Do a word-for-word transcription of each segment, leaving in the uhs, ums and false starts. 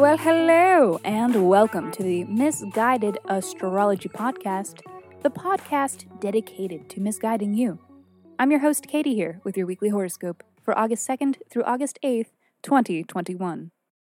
Well, hello, and welcome to the Misguided Astrology Podcast, the podcast dedicated to misguiding you. I'm your host, Katie, here with your weekly horoscope for August second through August eighth, twenty twenty-one.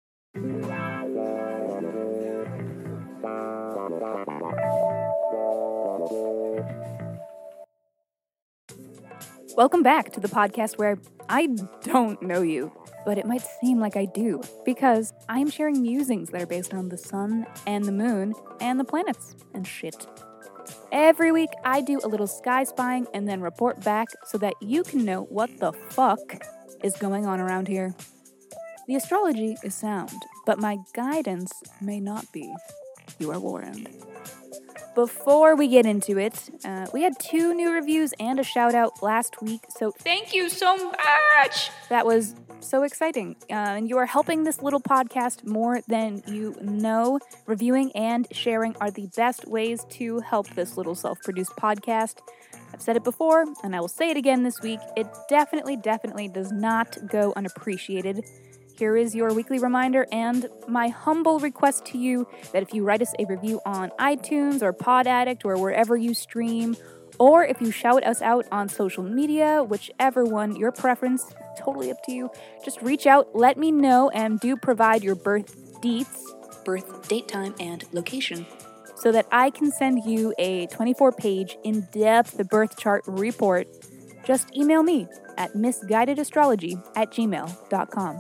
Welcome back to the podcast where I don't know you, but it might seem like I do, because I am sharing musings that are based on the sun and the moon and the planets and shit. Every week, I do a little sky spying and then report back so that you can know what the fuck is going on around here. The astrology is sound, but my guidance may not be. You are warned. Before we get into it, uh, we had two new reviews and a shout out last week, so thank you so much! That was so exciting, uh, and you are helping this little podcast more than you know. Reviewing and sharing are the best ways to help this little self-produced podcast. I've said it before, and I will say it again this week. It definitely, definitely does not go unappreciated. Here is your weekly reminder and my humble request to you that if you write us a review on iTunes or Pod Addict or wherever you stream, or if you shout us out on social media, whichever one, your preference, totally up to you, just reach out, let me know, and do provide your birth deets, birth date, time, and location, so that I can send you a twenty-four page in-depth birth chart report. Just email me at misguidedastrology at gmail dot com.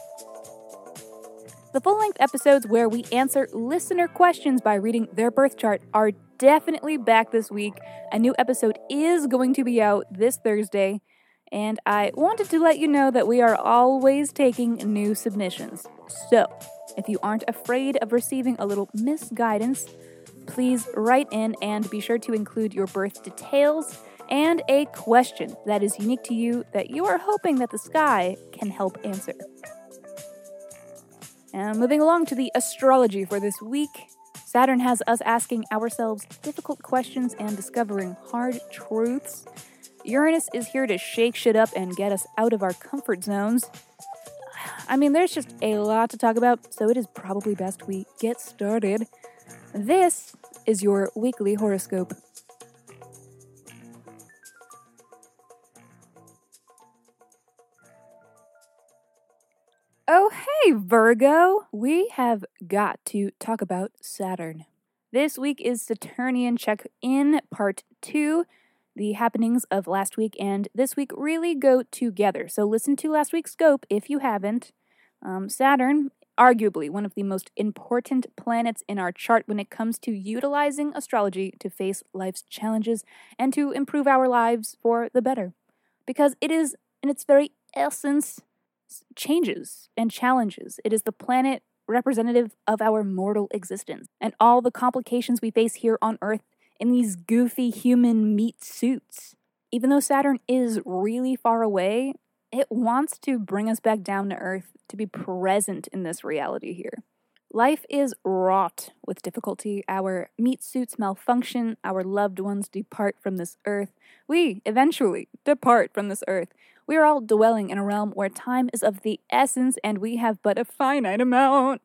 The full-length episodes where we answer listener questions by reading their birth chart are definitely back this week. A new episode is going to be out this Thursday, and I wanted to let you know that we are always taking new submissions. So, if you aren't afraid of receiving a little misguidance, please write in and be sure to include your birth details and a question that is unique to you that you are hoping that the sky can help answer. And moving along to the astrology for this week, Saturn has us asking ourselves difficult questions and discovering hard truths. Uranus is here to shake shit up and get us out of our comfort zones. I mean, there's just a lot to talk about, so it is probably best we get started. This is your weekly horoscope. Oh, hey, Virgo! We have got to talk about Saturn. This week is Saturnian check-in part two. The happenings of last week and this week really go together. So listen to last week's scope if you haven't. Um, Saturn, arguably one of the most important planets in our chart when it comes to utilizing astrology to face life's challenges and to improve our lives for the better. Because it is, in its very essence, changes and challenges. It is the planet representative of our mortal existence and all the complications we face here on Earth in these goofy human meat suits. Even though Saturn is really far away, it wants to bring us back down to Earth to be present in this reality here. Life is wrought with difficulty. Our meat suits malfunction. Our loved ones depart from this Earth. We eventually depart from this Earth. We are all dwelling in a realm where time is of the essence and we have but a finite amount.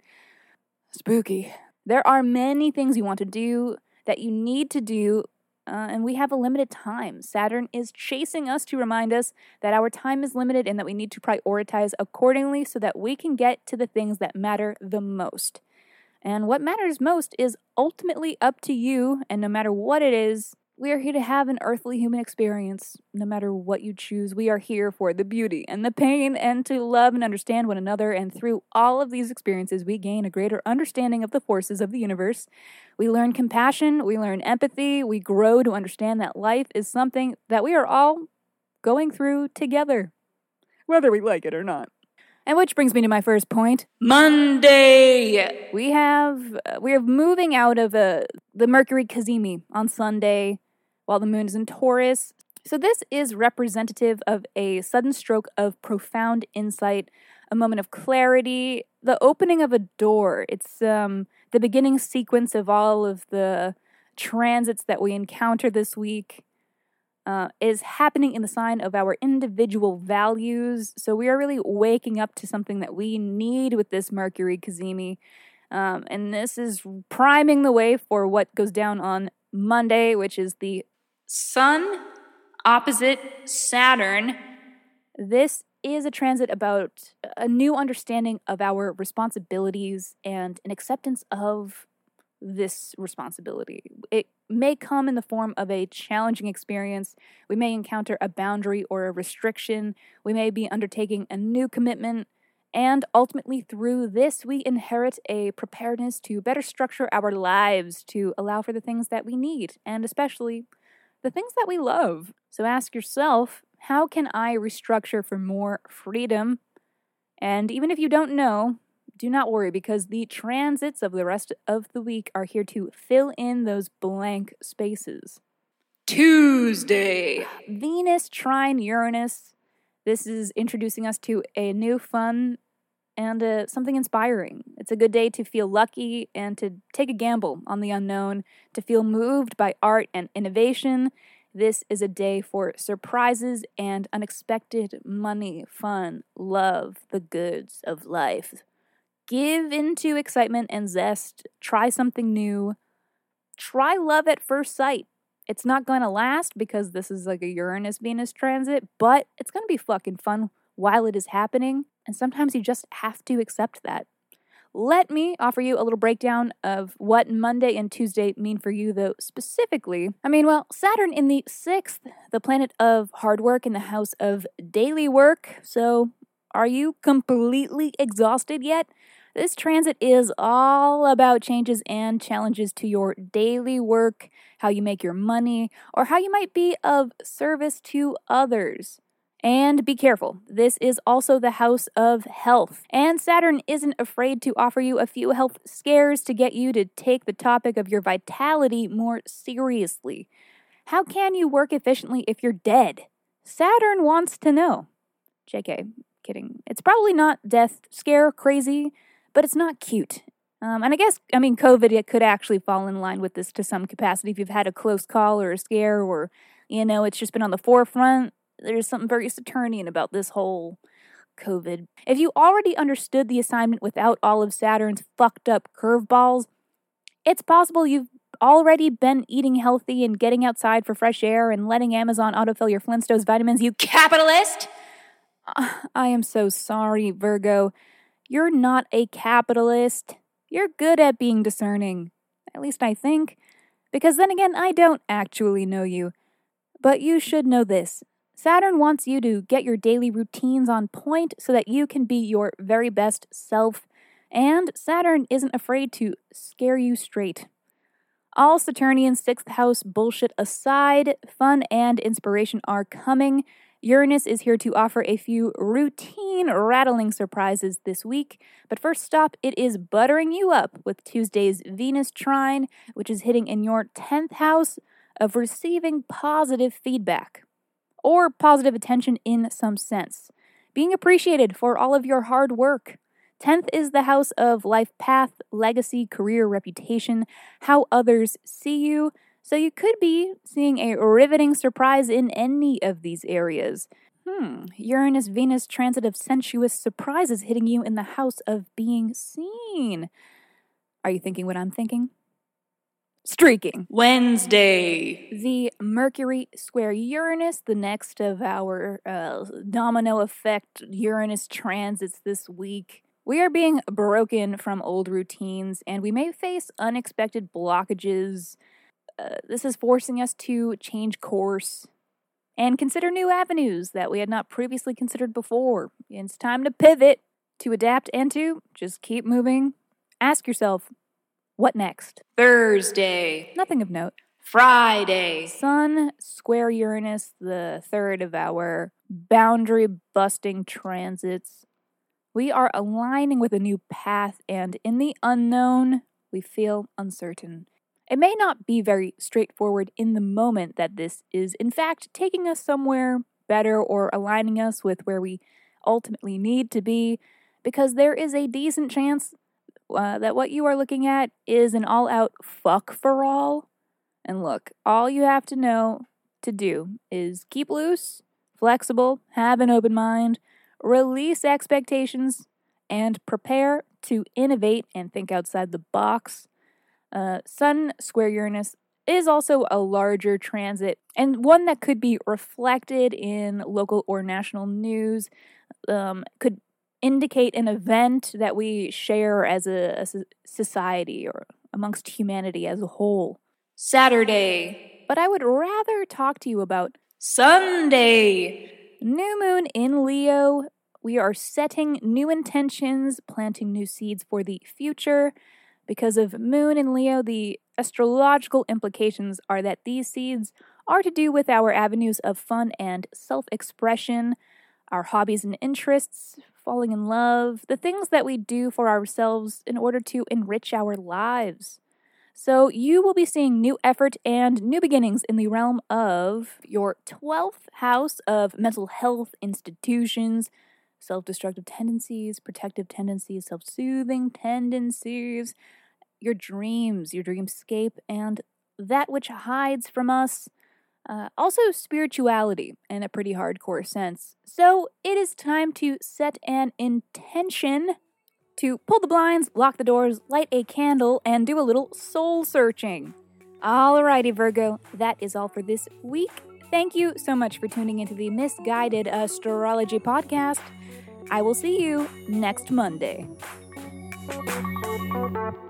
Spooky. There are many things you want to do that you need to do, uh, and we have a limited time. Saturn is chasing us to remind us that our time is limited and that we need to prioritize accordingly so that we can get to the things that matter the most. And what matters most is ultimately up to you, and no matter what it is, we are here to have an earthly human experience. No matter what you choose, we are here for the beauty and the pain and to love and understand one another. And through all of these experiences, we gain a greater understanding of the forces of the universe. We learn compassion, we learn empathy, we grow to understand that life is something that we are all going through together, whether we like it or not. And which brings me to my first point, Monday. We have uh, we are moving out of uh, the Mercury Cazimi on Sunday, while the moon is in Taurus. So this is representative of a sudden stroke of profound insight, a moment of clarity, the opening of a door. It's um, the beginning sequence of all of the transits that we encounter this week. uh, is happening in the sign of our individual values. So we are really waking up to something that we need with this Mercury Cazimi. Um, and this is priming the way for what goes down on Monday, which is the Sun opposite Saturn. This is a transit about a new understanding of our responsibilities and an acceptance of this responsibility. It may come in the form of a challenging experience. We may encounter a boundary or a restriction. We may be undertaking a new commitment. And ultimately, through this, we inherit a preparedness to better structure our lives to allow for the things that we need, and especially the things that we love. So ask yourself, how can I restructure for more freedom? And even if you don't know, do not worry, because the transits of the rest of the week are here to fill in those blank spaces. Tuesday, Venus trine Uranus. This is introducing us to a new fun and uh, something inspiring. It's a good day to feel lucky and to take a gamble on the unknown, to feel moved by art and innovation. This is a day for surprises and unexpected money, fun, love, the goods of life. Give into excitement and zest. Try something new. Try love at first sight. It's not going to last because this is like a Uranus-Venus transit, but it's going to be fucking fun while it is happening. And sometimes you just have to accept that. Let me offer you a little breakdown of what Monday and Tuesday mean for you, though, specifically. I mean, well, Saturn in the sixth, the planet of hard work in the house of daily work. So, are you completely exhausted yet? This transit is all about changes and challenges to your daily work, how you make your money, or how you might be of service to others. And be careful, this is also the house of health. And Saturn isn't afraid to offer you a few health scares to get you to take the topic of your vitality more seriously. How can you work efficiently if you're dead? Saturn wants to know. J K, kidding. It's probably not death scare crazy, but it's not cute. Um, and I guess, I mean, COVID it could actually fall in line with this to some capacity if you've had a close call or a scare or, you know, it's just been on the forefront. There's something very Saturnian about this whole COVID. If you already understood the assignment without all of Saturn's fucked up curveballs, it's possible you've already been eating healthy and getting outside for fresh air and letting Amazon autofill your Flintstones vitamins, you capitalist! Uh, I am so sorry, Virgo. You're not a capitalist. You're good at being discerning. At least I think. Because then again, I don't actually know you. But you should know this. Saturn wants you to get your daily routines on point so that you can be your very best self, and Saturn isn't afraid to scare you straight. All Saturnian sixth house bullshit aside, fun and inspiration are coming. Uranus is here to offer a few routine rattling surprises this week, but first stop, it is buttering you up with Tuesday's Venus trine, which is hitting in your tenth house of receiving positive feedback. Or positive attention in some sense. Being appreciated for all of your hard work. tenth is the house of life path, legacy, career, reputation, how others see you. So you could be seeing a riveting surprise in any of these areas. Hmm, Uranus-Venus transit of sensuous surprises hitting you in the house of being seen. Are you thinking what I'm thinking? Streaking. Wednesday. The Mercury square Uranus, the next of our uh, domino effect Uranus transits this week. We are being broken from old routines, and we may face unexpected blockages. Uh, this is forcing us to change course and consider new avenues that we had not previously considered before. It's time to pivot, to adapt, and to just keep moving. Ask yourself, what next? Thursday. Nothing of note. Friday. Sun square Uranus, the third of our boundary-busting transits. We are aligning with a new path, and in the unknown, we feel uncertain. It may not be very straightforward in the moment that this is, in fact, taking us somewhere better or aligning us with where we ultimately need to be, because there is a decent chance Uh, that what you are looking at is an all-out fuck for all. And look, all you have to know to do is keep loose, flexible, have an open mind, release expectations, and prepare to innovate and think outside the box. Uh, Sun square Uranus is also a larger transit and one that could be reflected in local or national news, um, could indicate an event that we share as a, a society or amongst humanity as a whole. Saturday. But I would rather talk to you about Sunday. New moon in Leo. We are setting new intentions, planting new seeds for the future. Because of moon in Leo, the astrological implications are that these seeds are to do with our avenues of fun and self-expression, our hobbies and interests, falling in love, the things that we do for ourselves in order to enrich our lives. So you will be seeing new effort and new beginnings in the realm of your twelfth house of mental health institutions, self-destructive tendencies, protective tendencies, self-soothing tendencies, your dreams, your dreamscape, and that which hides from us. Uh, also, spirituality in a pretty hardcore sense. So it is time to set an intention to pull the blinds, lock the doors, light a candle, and do a little soul searching. Alrighty, Virgo, that is all for this week. Thank you so much for tuning into the Misguided Astrology Podcast. I will see you next Monday.